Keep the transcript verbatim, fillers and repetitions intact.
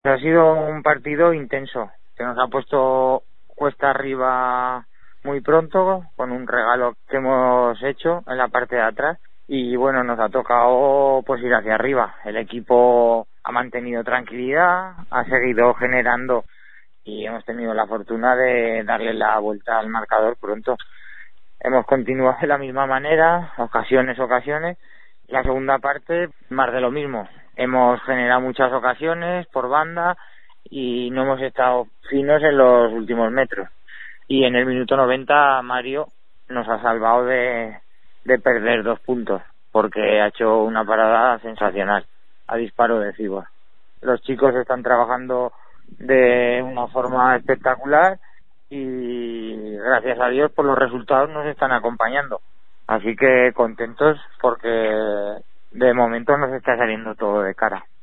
Ha sido un partido intenso, que nos ha puesto cuesta arriba muy pronto, con un regalo que hemos hecho en la parte de atrás, y bueno, nos ha tocado pues ir hacia arriba. El equipo ha mantenido tranquilidad, ha seguido generando y hemos tenido la fortuna de darle la vuelta al marcador pronto. Hemos continuado de la misma manera, ocasiones, ocasiones. La segunda parte, más de lo mismo. Hemos generado muchas ocasiones por banda y no hemos estado finos en los últimos metros. Y en el minuto noventa Mario nos ha salvado de, de perder dos puntos, porque ha hecho una parada sensacional a disparo de Cibor. Los chicos están trabajando de una forma espectacular y gracias a Dios por los resultados nos están acompañando. Así que contentos porque de momento nos está saliendo todo de cara.